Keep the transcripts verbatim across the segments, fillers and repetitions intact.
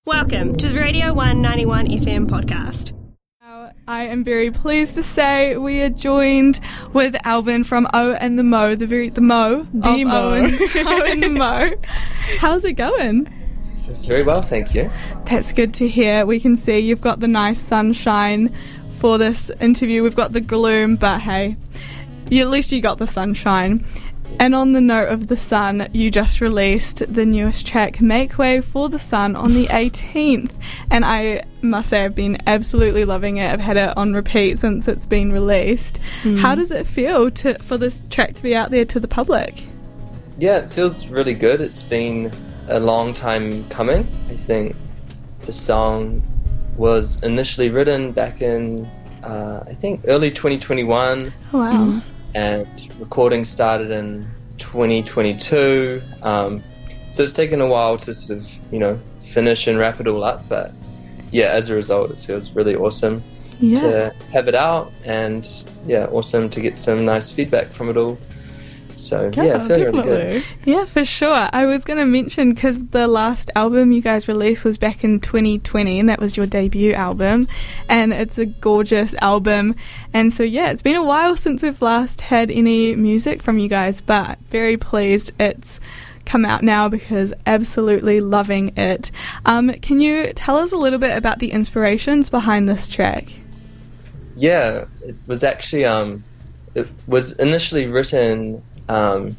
Welcome to the Radio one ninety-one F M podcast. I am very pleased to say we are joined with Alvin from O and the Mo, the very the Mo, the of Mo, O and, O and the Mo. How's it going? It's very well, thank you. That's good to hear. We can see you've got the nice sunshine for this interview. We've got the gloom, but hey, you, at least you got the sunshine. And on the note of the sun, you just released the newest track, Make Way for the Sun, on the eighteenth. And I must say I've been absolutely loving it. I've had it on repeat since it's been released. Mm. How does it feel to for this track to be out there to the public? Yeah, it feels really good. It's been a long time coming. I think the song was initially written back in, uh, I think, early twenty twenty-one. Oh, wow. Mm. And recording started in twenty twenty-two, um, so it's taken a while to sort of, you know, finish and wrap it all up, but yeah, as a result it feels really awesome yeah. to have it out, and yeah, awesome to get some nice feedback from it all. So yeah, yeah feeling really good. Yeah, for sure. I was going to mention, because the last album you guys released was back in twenty twenty, and that was your debut album, and it's a gorgeous album. And so yeah, it's been a while since we've last had any music from you guys, but very pleased it's come out now, because absolutely loving it. Um, can you tell us a little bit about the inspirations behind this track? Yeah, it was actually um, it was initially written Um,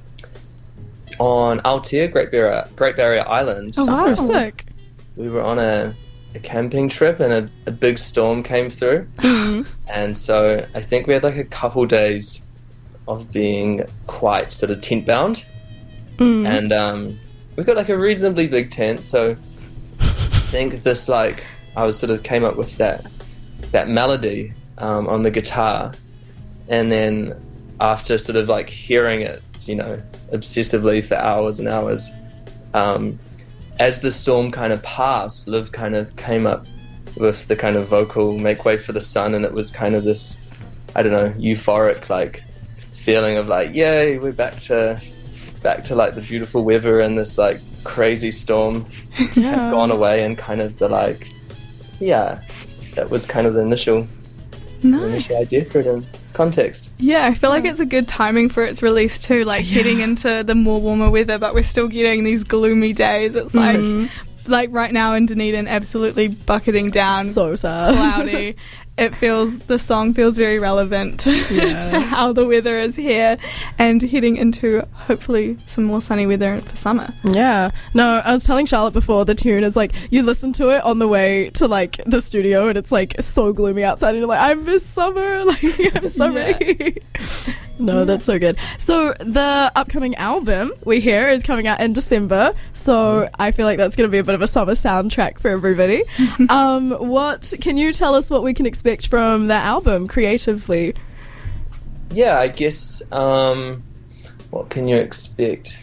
on Aotea, Great Barrier, Great Barrier Island. Oh wow, sick. We were on a, a camping trip, and a, a big storm came through. And so I think we had like a couple days of being quite sort of tent bound. Mm. And um, we got like a reasonably big tent, so I think this like I was sort of came up with that that melody um, on the guitar, and then after sort of like hearing it, you know, obsessively for hours and hours, um, as the storm kind of passed, Liv kind of came up with the kind of vocal Make Way for the Sun, and it was kind of this, I don't know, euphoric like feeling of like, yay, we're back to back to like the beautiful weather, and this like crazy storm yeah. had gone away, and kind of the like, yeah, that was kind of the initial, nice. the initial idea for it in context. Yeah, I feel like it's a good timing for its release too, like yeah. heading into the more warmer weather, but we're still getting these gloomy days. It's like mm. like right now in Dunedin, absolutely bucketing down, so sad, cloudy. It feels, the song feels very relevant to, yeah. to how the weather is here, and heading into hopefully some more sunny weather for summer. Yeah. No, I was telling Charlotte before, the tune is like, you listen to it on the way to like the studio, and it's like so gloomy outside, and you're like, I miss summer, like I'm so yeah. ready. No, yeah. that's so good. So the upcoming album we hear is coming out in December, so I feel like that's going to be a bit of a summer soundtrack for everybody. um, what can you tell us what we can expect from the album creatively? Yeah, I guess um, what can you expect?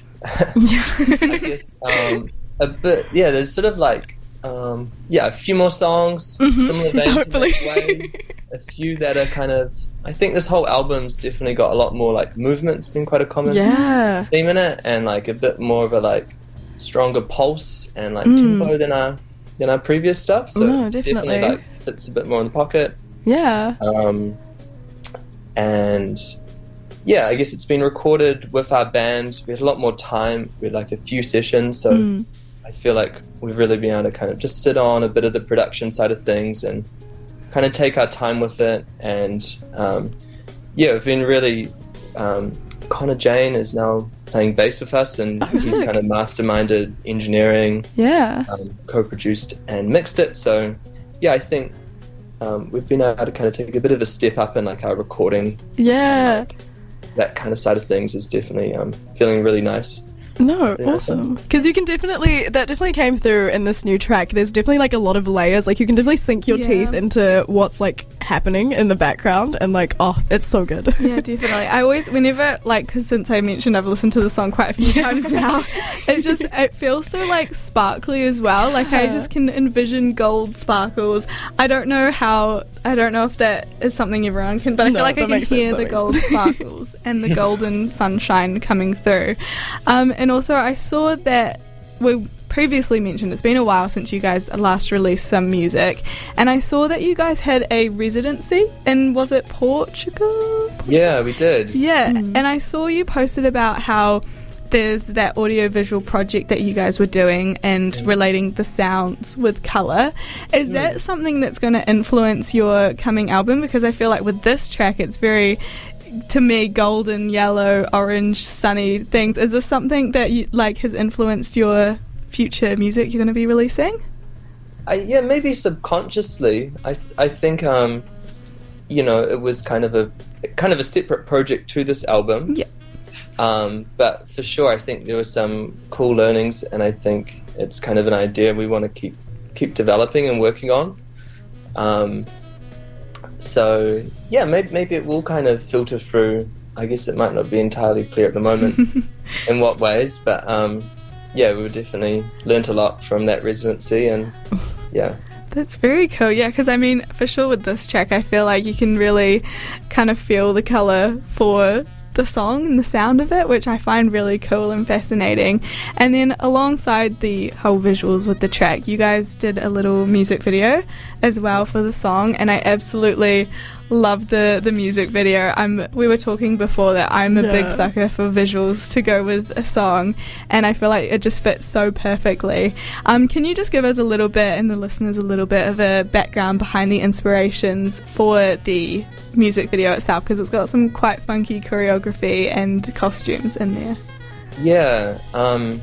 I guess um, a bit. Yeah, there's sort of like um, yeah, a few more songs, mm-hmm. similar veins Hopefully. in that way. A few that are kind of, I think this whole album's definitely got a lot more like movement. It's been quite a common yeah. theme in it, and like a bit more of a like stronger pulse and like mm. tempo than our than our previous stuff. So no, definitely. definitely like fits a bit more in the pocket. Yeah. Um, and yeah, I guess it's been recorded with our band. We had a lot more time. We had like a few sessions, so mm. I feel like we've really been able to kind of just sit on a bit of the production side of things and kind of take our time with it. And um, yeah, we've been really um, Connor Jane is now playing bass with us, and oh, he's sick. kind of masterminded engineering, yeah, um, co-produced and mixed it. So yeah, I think um, we've been able to kind of take a bit of a step up in like our recording. Yeah, and, like, that kind of side of things is definitely um, feeling really nice. No, yeah, awesome. Because you can definitely, that definitely came through in this new track. There's definitely like a lot of layers. Like you can definitely sink your yeah. teeth into what's like happening in the background, and like, oh, it's so good. Yeah, definitely. I always, whenever, like, because since I mentioned I've listened to the song quite a few times now, it just, it feels so like sparkly as well. Like I just can envision gold sparkles. I don't know how, I don't know if that is something everyone can, but I no, feel like I can hear sense, the gold sparkles and the golden sunshine coming through. Um, and also I saw that we're previously mentioned, it's been a while since you guys last released some music, and I saw that you guys had a residency in, was it Portugal? Yeah, we did. Yeah, mm. and I saw you posted about how there's that audiovisual project that you guys were doing and relating the sounds with colour. Is mm. that something that's going to influence your coming album? Because I feel like with this track, it's very, to me, golden, yellow, orange, sunny things. Is this something that you, like has influenced your future music you're going to be releasing? I, yeah, maybe subconsciously. I th- I think um, you know, it was kind of a kind of a separate project to this album. Yeah. Um, but for sure, I think there were some cool learnings, and I think it's kind of an idea we want to keep keep developing and working on. Um, so yeah, maybe maybe it will kind of filter through. I guess it might not be entirely clear at the moment in what ways, but um, yeah, we definitely learnt a lot from that residency, and yeah. That's very cool, yeah, because I mean, for sure with this track, I feel like you can really kind of feel the colour for the song and the sound of it, which I find really cool and fascinating. And then alongside the whole visuals with the track, you guys did a little music video as well for the song, and I absolutely love the the music video. I'm we were talking before that I'm a yeah. big sucker for visuals to go with a song, and I feel like it just fits so perfectly. Um, can you just give us a little bit, and the listeners, a little bit of a background behind the inspirations for the music video itself, because it's got some quite funky choreography and costumes in there? Yeah, um,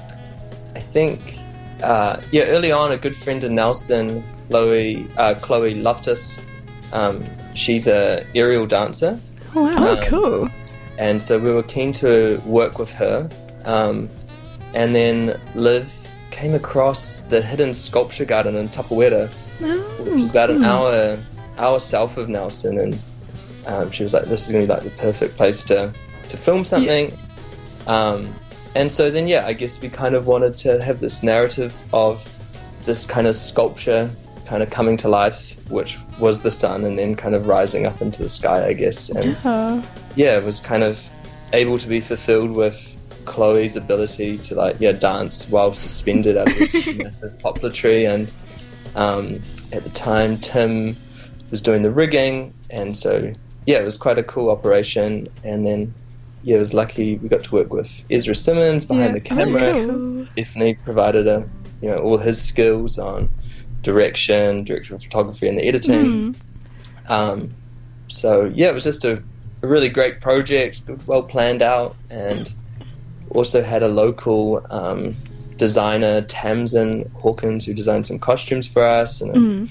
I think uh, yeah, early on, a good friend of Nelson, Chloe, uh, Chloe Loftus, um, she's a aerial dancer. Oh, wow. Um, oh, cool. And so we were keen to work with her. Um, and then Liv came across the hidden sculpture garden in Tapawera, oh, which was about an cool. hour, hour south of Nelson. And um, she was like, this is going to be like the perfect place to, to film something. Yeah. Um, and so then, yeah, I guess we kind of wanted to have this narrative of this kind of sculpture kind of coming to life, which was the sun, and then kind of rising up into the sky, I guess. And yeah, yeah it was kind of able to be fulfilled with Chloe's ability to like yeah dance while suspended out of this massive poplar tree. And um, at the time Tim was doing the rigging, and so yeah it was quite a cool operation. And then yeah it was lucky we got to work with Ezra Simmons behind yeah. the camera. Oh, cool. Definitely provided a you know all his skills on direction, director of photography, and the editing. Mm. Um, so yeah, it was just a, a really great project, well planned out, and also had a local um, designer, Tamsin Hawkins, who designed some costumes for us, and, Mm.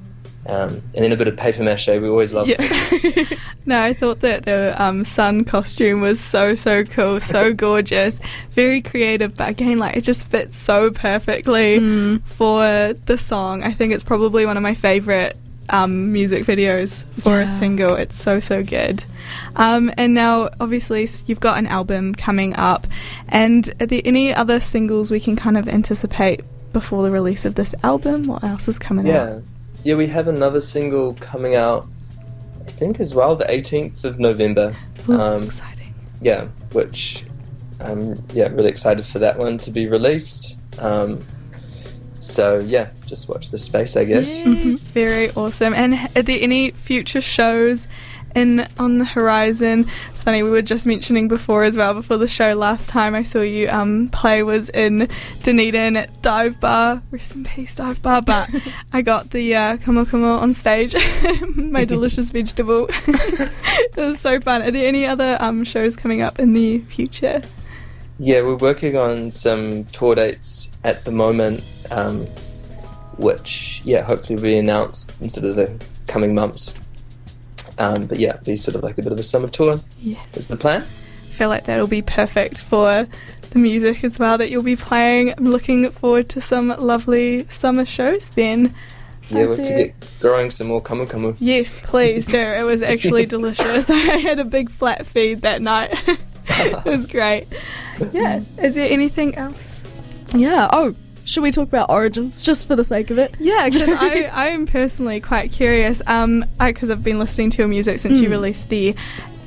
um, and then a bit of paper mache. We always loved Yeah. it. No, I thought that the um, sun costume was so, so cool, so gorgeous, very creative, but again, like, it just fits so perfectly Mm. for the song. I think it's probably one of my favourite um, music videos for Yeah. a single. It's so, so good. Um, and now, obviously, you've got an album coming up, and are there any other singles we can kind of anticipate before the release of this album? What else is coming out? Yeah, yeah, we have another single coming out, I think as well, the eighteenth of November. Ooh, Um, exciting. Yeah, which I'm yeah really excited for that one to be released. Um, so yeah, just watch this space, I guess. Yay. Mm-hmm. Very awesome. And are there any future shows in on the horizon? It's funny, we were just mentioning before as well, before the show last time I saw you um, play was in Dunedin at Dive Bar. Rest in peace, Dive Bar. But I got the uh, kumu kumu on stage, my delicious vegetable. It was so fun. Are there any other um, shows coming up in the future? Yeah, we're working on some tour dates at the moment, um, which yeah hopefully will be announced in sort of the coming months. Um, but yeah, be sort of like a bit of a summer tour. Yes. Is the plan. I feel like that'll be perfect for the music as well that you'll be playing. I'm looking forward to some lovely summer shows then. Yeah, we That's have to it. get growing some more kumu kumu. Yes, please do. It was actually delicious. I had a big flat feed that night. It was great. Yeah. Is there anything else? Yeah. Oh, should we talk about Origins just for the sake of it? Yeah, because I, I am personally quite curious. Um, because I've been listening to your music since Mm. you released the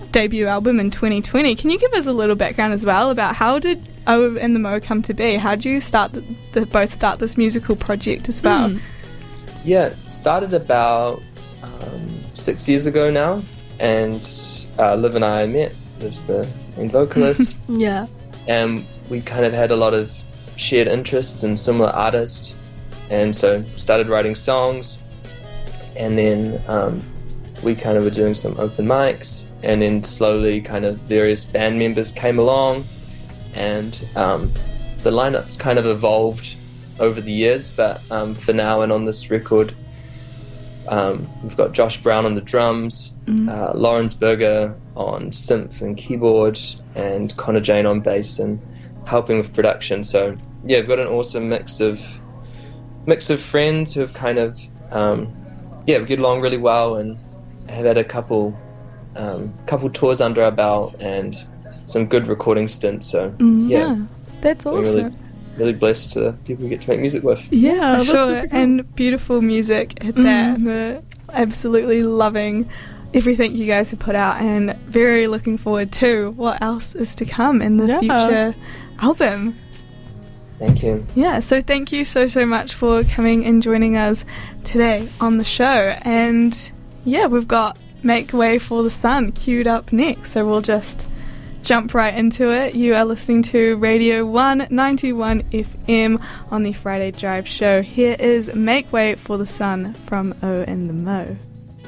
debut album in twenty twenty. Can you give us a little background as well about how did O and the Mo come to be? How did you start the, the, both start this musical project as well? Mm. Yeah, started about um, six years ago now, and uh, Liv and I met. Liv's the main vocalist, Yeah. and we kind of had a lot of shared interests in similar artists, and so started writing songs, and then um, we kind of were doing some open mics, and then slowly kind of various band members came along, and um, the lineup's kind of evolved over the years, but um, for now and on this record, um, we've got Josh Brown on the drums, Mm. uh, Lawrence Berger on synth and keyboard, and Connor Jane on bass and helping with production. So yeah, we've got an awesome mix of mix of friends who have kind of um, yeah, we get along really well and have had a couple um, couple tours under our belt and some good recording stints. So Mm, yeah, yeah, that's we're awesome. really really blessed to the people we get to make music with. Yeah, For that's sure, super cool. and beautiful music at that. We're absolutely loving everything you guys have put out, and very looking forward to what else is to come in the Yeah. future album. Thank you. Yeah, so thank you so, so much for coming and joining us today on the show. And yeah, we've got Make Way for the Sun queued up next, so we'll just jump right into it. You are listening to Radio one ninety-one F M on the Friday Drive Show. Here is Make Way for the Sun from O and the Mo.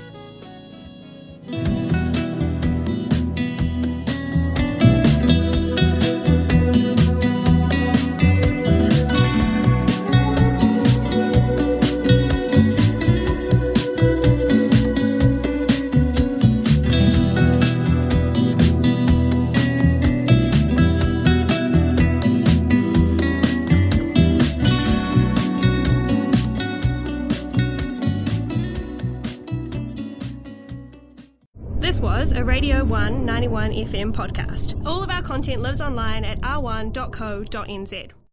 This was a Radio one ninety-one F M podcast. All of our content lives online at r one dot co dot n z.